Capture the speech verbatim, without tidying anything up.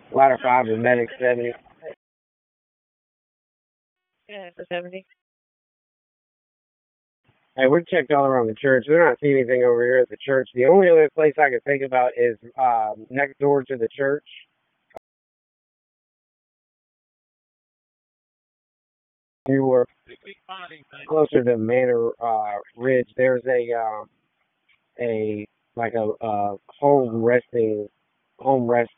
Ladder five is medic seventy. Yeah, for seventy. Hey, we checked all around the church. We're not seeing anything over here at the church. The only other place I can think about is um, next door to the church. You were closer to Manor uh, Ridge. There's a um, a like a uh, home resting home rest